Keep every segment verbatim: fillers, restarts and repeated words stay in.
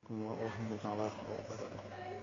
ورحمة الله تعالى وبركاته.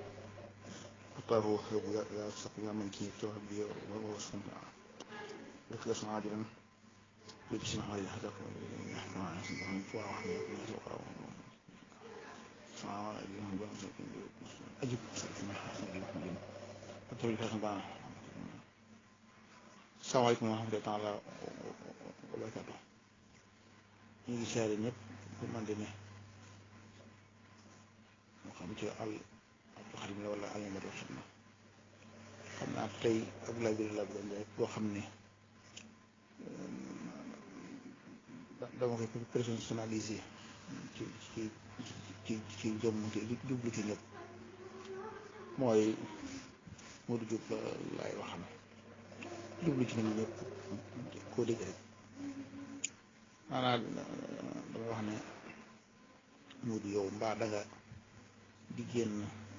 أطاره لا يستقيم من كي تربي ووصفا رخلص عاجلا بجسم هذه الهدف يحكم عن سبحانه وتعالى سعى إليهم بأمسكين أجب سلسلة حسن محمد أتولي فاسم السلام عليكم ورحمة الله تعالى وبركاته. ñu ngi seere ñëpp bu man di ne moo xam ci al Abdou Xadim la wala alimatu xidma xam naa tey Abdoulaye bi la bëggoon rek boo xam ne dama koy personnalisé ci ci ci ci jëmm ci jublu ci ñëpp mooy Modou Diop la laay waxam jublu ci ñun ñëpp koo dégg rek maanaam dama wax ne Modou yow mbaa danga di génn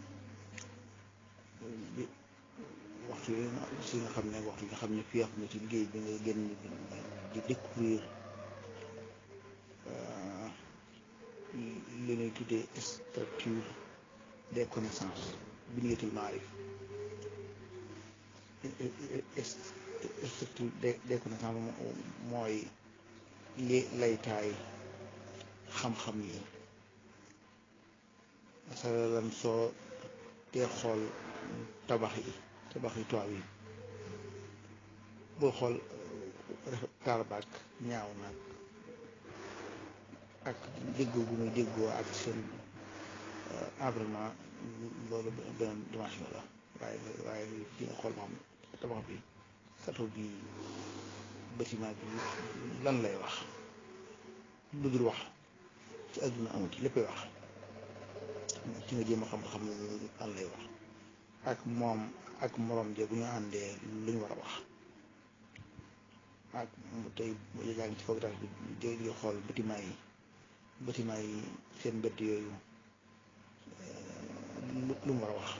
bi waxtu yi si nga xam ne waxtu yi nga xam ne fii xam ne ci liggéey bi nga génn di découvrir li ñuy tuddee structure des connaissances bi niyatul maarif structure des connaissances mooy li laytaay xam-xam yi masalan soo dee xool tabax yi tabax yi tubaab yi boo xool taar baak ñaaw nag ak déggoo gu muy déggoo ak seen environnement loolu beneen dimension la waaye waaye di nga xool ba xam tabax bi sato bi bâtiment bi lan lay wax lu dul wax ci àdduna amul ci léppay wax ci nga jéem a xam-xam lan lay wax ak moom ak morom je bu ñu àndee lu ñu war a wax ak tey yaa ngi ci photographe bi di xool bâtiment yi bâtiment yi seen mbedd yooyu lu mu war a wax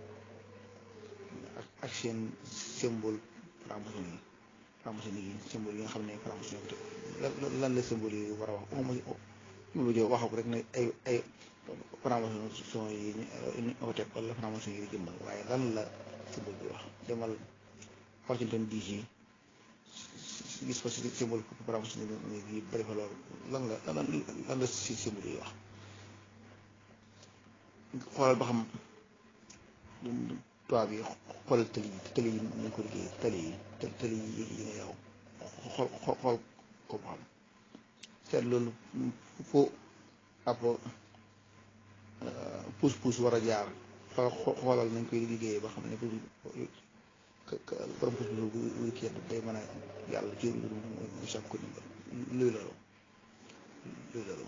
ak ak seen symbole franc-maçonnerie yi franc-maçonnerie yi symbole yi nga xam ne franc-maçonnerie lan la symbole yi war a wax moom lu jë waxu ko rek ne ay ay franc-maçon yi ñu ko teg wala franc-maçon yi jëmbal waaye lan la symbole bi wax demal Washington D C gis fa si symbole franc-maçonnerie yi bëri fa loolu lan la lan lan la si symbole yi wax xoolal ba xam tubaab yi xoolal tëli yi tëli yi ñu ko liggéey tëli yi tëli yi yi nga yow xool xool ko ba xam seet loolu foo ab pousse pousse war a jaar xoolal nañ koy liggéeyee ba xam ne borom pousse pousse bu kii day mën a yàlla ci lu mu sàkk ko dimbal luy loolu luy loolu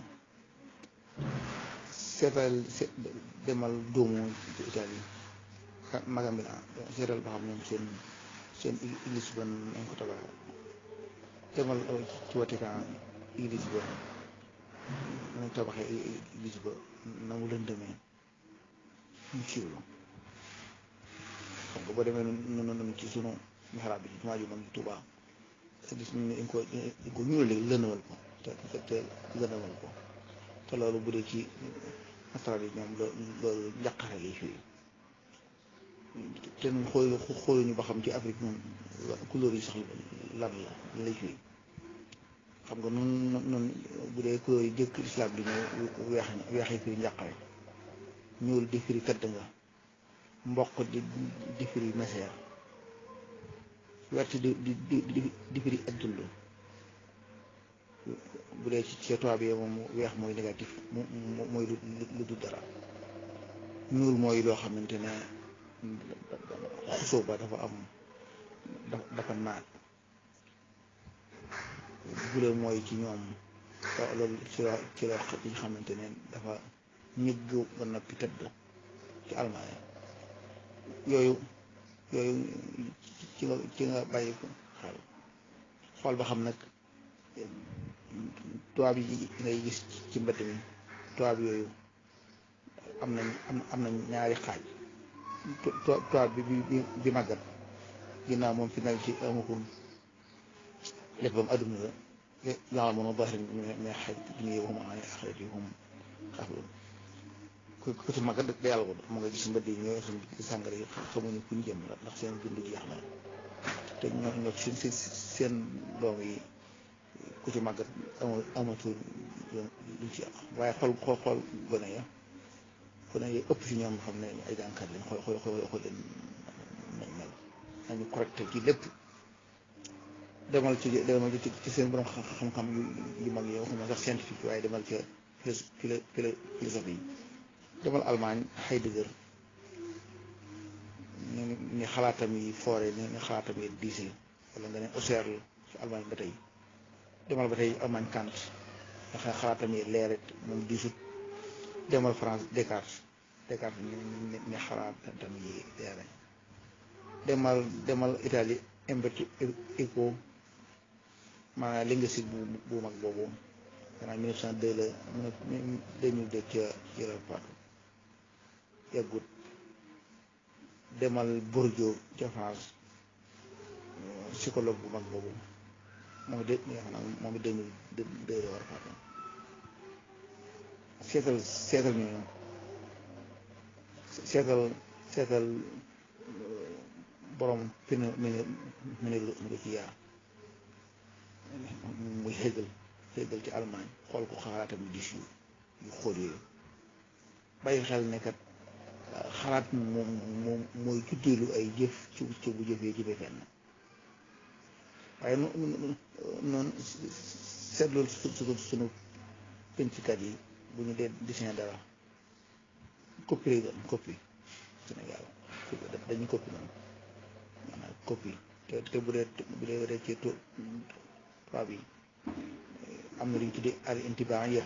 seetal demal doomu Italie magam bi seetal ba xam ñoom seen seen église ba nañ ko tabax demal ci Vatican église ba nañ tabaxee église ba na mu lëndëmee ñu siiwlu xam nga boo demee noonu noonu ci sunu mihraab bi ci jumaa ju mag ji Tuubaa gis nañ ne dañ ko dañ ko ñuul léegi lëndëmal ko te te lëndëmal ko te loolu bu dee ci nasaraan yi ñoom loolu njàqare lay firi te ñun xool xooluñu ba xam ci Afrique moom couleur yi sax lan la lay firi xam nga noonu noonu bu dee couleur yi jëkk islam di ñëw weex weex yi firi njàqare ñuul di firi tëdd nga mboq di di firi meseer wert di di di di firi addullu bu dee ci ci tubaab yi moom weex mooy négatif mooy lu lu du dara ñuul mooy loo xamante ne xusoo ba dafa am dafa naat bule mooy ci ñoom loolu ci la ci la yi nga xamante ne dafa ñëgg ba noppi tëdd ci almaañ yooyu yooyu ci nga ci nga bàyyi ko xel xool ba xam nag tubaab yi ngay gis ci mbedd mi tubaab yooyu am nañ am nañ ñaari xaaj tubaab bi bi bi màggat ginnaaw moom fi nag ci amagul léppam adduna la yàlla moom a baax rek mais xaj bi ñu waxuma ne axarit yi moom xafloon ku ku ci mag a dëkk yàlla ko mu nga gis mbënd yi ñooy xam ci sàngara yi xamuñu fu ñu jëm la ndax seen dund jeex na te ñoo ñoo seen seen seen doom yi ku ci màggat ama amatul luñ ci yàq waaye xool xool xool gone ya gone yi ëpp ci ñoom xam ne ay jànkat lañ xool xool xool xool leen nañ mel nañu correcté ci lépp demal ci demal ci ci seen borom xam-xam yu yu mag yi waxuma sax scientifique waaye demal ca philo philosophie yi demal Allemagne Heidegger ni ni xalaatam yi foore ni ni xalaatam yi diise wala nga ne Husserl ci Allemagne ba tey demal ba tey Allemagne Kant nga xam ne xalaatam yi leeret moom diisut demal France Descartes Descartes ni ni ni xalaatam yi leere demal demal Italie Umberto Eco maanaam linguistique bu bu mag boobu maanaam mille neuf cent deux la deux mille deux ca ci la faatu yàggut demal Bourdieu ca France psychologue bu mag boobu moom it de moom it deux mille deux la war a faatu seetal seetal ñu seetal seetal borom pine mine mine lu ci yaa muy Hegel Hegel ci Allemagne xool ko xalaatam yu dis yu yu xóot yooyu bàyyi xel ne kat xalaat moom moom mooy juddeelu ay jëf ci ci bu jëfee jëfee fenn waaye noonu noonu seetlu su sunu pencikat yi bu ñu dee dessin dara copie lay doon copie Sénégal dañuy copie noonu maanaam copie te te bu dee bu dee dee ci tubaab yi am na lu ñu tuddee al intibaaiya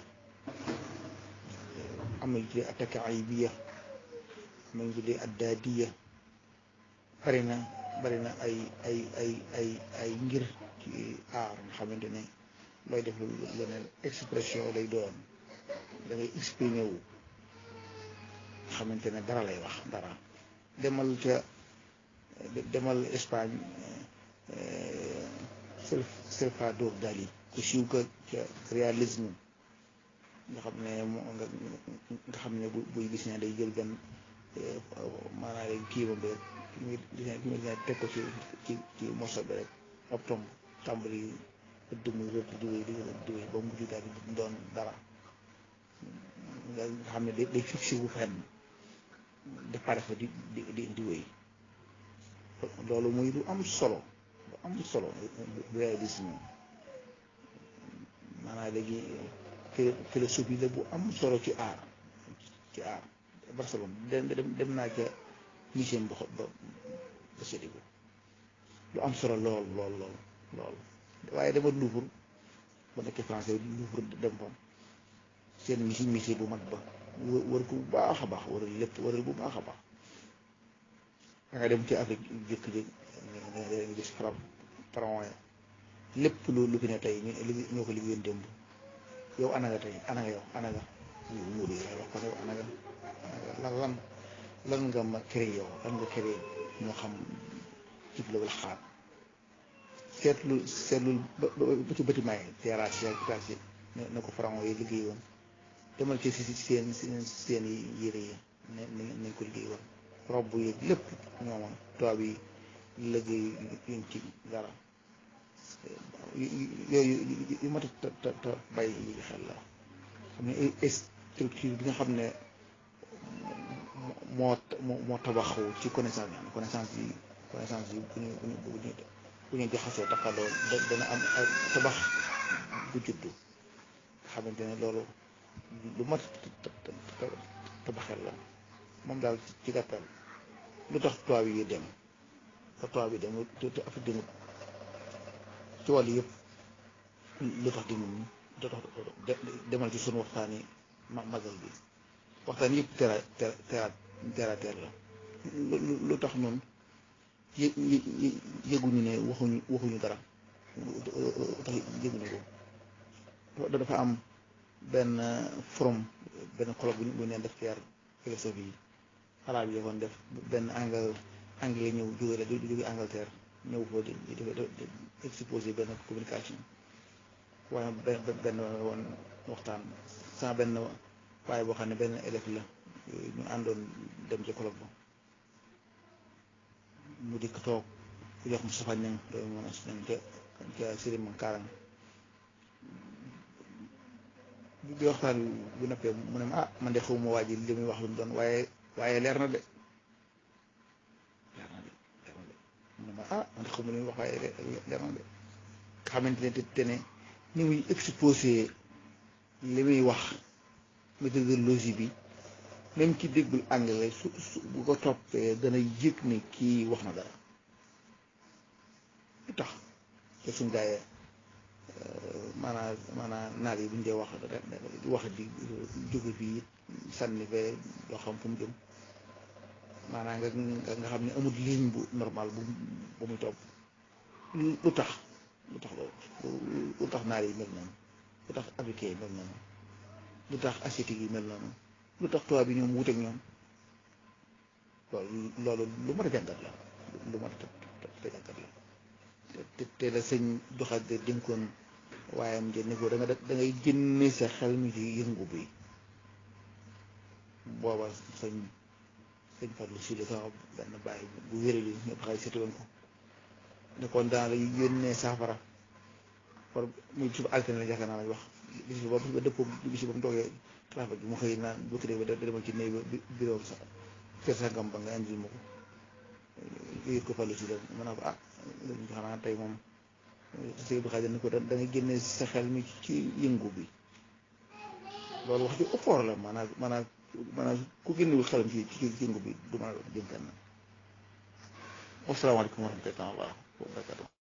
am na lu ñu tuddee at-takaayibiya am na lu ñu tuddee ad-daadiya bari na bari na ay ay ay ay ay ngir ci aar nga xamante ne looy def lu ne expression lay doon da ngay exprimer wu nga xamante ne dara lay wax dara demal ca demal Espagne Salvador Dali ku siiw ka ca réalisme nga xam ne moo nga nga xam ne bu buy gis ne day jël benn maanaam day kii ba mbir ki muy ki muy teg ko ci ci ci morceau bi rek ab tomb tàmbali ëdd muy rëdd di wéy di di wéy ba mujj daal di doon dara nga xam ne day day fixé wu fenn de pare fa di di di di wéy loolu muy lu am solo lu am solo réalisme maanaam léegi philosophie la bu am solo ci aar ci aar Barcelone dem dem naa ca musée ba ba ba séddi ko lu am solo lool lool lool lool waaye dama Louvre ba nekkee français Louvre dem fa seen musée musée bu mag ba wër ko bu baax a baax wëral lépp wëral bu baax a baax da nga dem ci Afrique jëkk jëkk nga gis farab pharaon lépp lu lu fi ne tey ñoo ko liggéeyoon démb yow ana nga tey ana nga yow ana nga mu di wax ko yow ana nga lan lan lan nga ma créé yow lan nga créé moo xam jublu wala xaar seetlu seetlu ba ba ci bâtiment yi terrasse yi terrasse yi ne ko pharaon yi liggéey woon demal ci si seen seen seen yére yi ne nañ ko liggéey woon robb yi lépp ñooma tubaab yi liggéey yuñ ci dara yooyu yu mat a ta ta bàyyi xel la xam ne structure bi nga xam ne moo moo tabaxu ci connaissance yi connaissance yi connaissance yi bu ñu bu ñu bu ñu bu ñu jaxasoo taxaloo dana am ay tabax bu juddu nga xamante ne loolu lu mat tabaxel la moom daal ci gàttal lu tax tubaab yi dem fa tubaab yi dem te te Afrique demut ci wàll yëpp lu tax demut lu tax demal ci sunu waxtaan yi magal bi waxtaan yëpp tera tera tera ter la lu tax noonu yë yëguñu ne waxuñu waxuñu dara tax yëguñu ko dafa am benn forum benn colloque bu ñu bu ñu leen def ci philosophie yi arabe yi kon def benn angle anglais ñëw jóge la jóge Angleterre ñëw foo di di exposé benn communication waaye benn benn woon waxtaan sama benn waaye boo xam ne benn élève la ñu àndoon dem ci colloque ba mu dikk toog ku jox Moustapha Niang doomu mën a nañ ca ca Sëriñ Man Kaarang bi waxtaan bu noppee mu ne ma ah man de xawma waa ji li muy wax lu mu doon waaye waaye leer na de leer na de leer na de mu ne ma ah man de xawma li muy wax waaye leer na de nga xamante ne te ne ni muy exposé li muy wax méthodologie bi même ki déggul anglais su su bu ko toppee dana yëg ne kii wax na dara lu tax te suñ gaayee maanaam maanaam naar yi bu ñu dee wax wax di jóge fii sànni fee doo xam fu mu jëm maanaam nga nga xam ne amul ligne bu normal bu bu muy topp lu tax lu tax loolu lu tax naar yi mel noonu lu tax africain yi mel noonu lu tax asiatique yi mel noonu lu tax tubaab bi ñoom wuteeg ñoom loolu loolu lu mat a jàngat la lu mat a jàngat la te te la sëñ doxal de dénkoon waaye am jënd ko da nga da ngay génne sa xel mi ci yëngu bi booba sëñ sëñ Fadlu si la sama benn bàyyi bu wéré yi ñëpp xay seetlu woon ko ne kon daan la yónnee saafara par muy suba altine la yaakaar naa lañ wax bis ba ba dëppoo bis ba mu toogee trafic bi mu xëy naan bu ko defee da demal ci néeg ba bureau sa kër sangam ba nga indil ma ko yëg ko Fadlu si la mën naa ko ah xanaa tey moom sëñ bi xaajal ni ko da ngay génne sa xel mi ci yëngu bi loolu wax ju ëppoor la maanaam maanaam maanaam ku génnewul xelam ci ci yëngu bi du mën a jëm fenn. Wasalaamaaleykum wa rahmatulah wa barakatuh.